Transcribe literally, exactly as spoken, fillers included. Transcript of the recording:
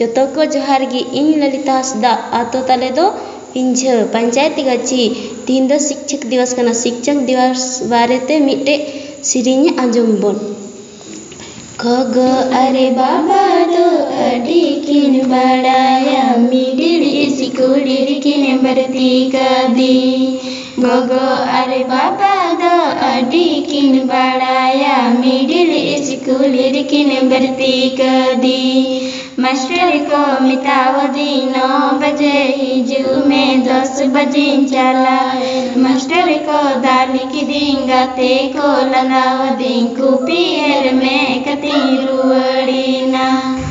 जोतो को जोहार गी इन ललिता हांसदा आतो ताले दो पिंझा पंचायत गाची तीन दो शिक्षक दिवस कना शिक्षक दिवस बारेते मिटे सिरिंग आंजम बोन खगो अरे बाबा दो अडी किन बड़ाया मिडिल स्कूल किन भर्ती कदी गोगो अरे बाबा दो अडी किन बड़ाया मिडिल स्कूल किन भर्ती कदी मास्टर को मितावदी नौ बजे हिजू में दस बजे चला मास्टर को दाली की दिंगाते को लंगावदी कुपियर में कती रुवड़ी ना।